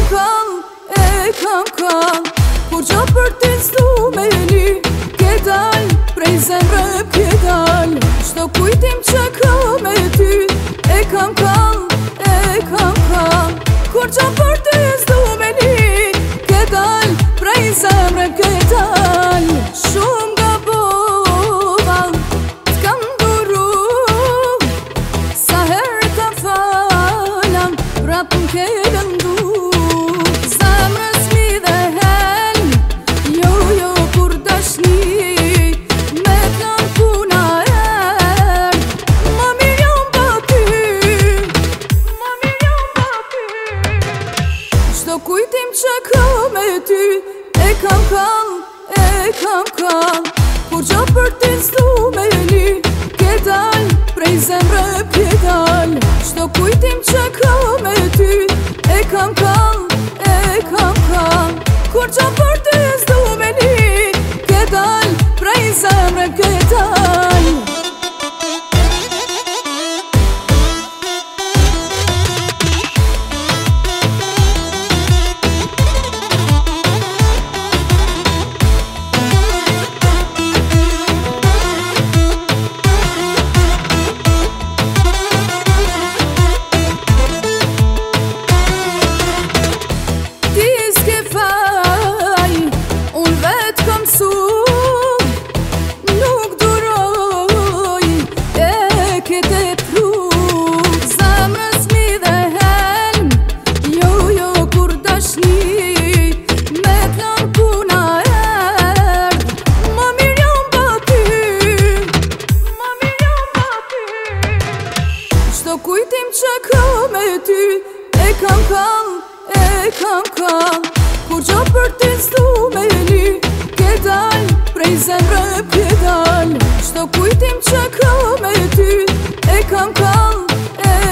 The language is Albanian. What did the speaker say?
kam kur gjo për ti s'du me li ke dal, prej zemre ke dal. Shto kujtim që kam me ty e kam kur gjo për ti s'du me li ke dal, prej zemre ke dal. Shumë gabova t'kam duru, sa herë ta falam prap m'ke lëndu. Zemrës mi dhe hen, jo kur dashni me t'lan puna er. Ma milion pa ty, shto kujtim që kam me ty e kam kur gjo për ti s'du me li ke dal, prej zemre ke dal. Shto kujtim që kam me ty e kam kur gjo për ti s'du me li ke dal, prej zemre ke dal. Shto kujtim që kam me ty e kam kur gjo për ti s'du me li ke dal, prej zemre ke dal. Shto kujtim që kam me ty e kam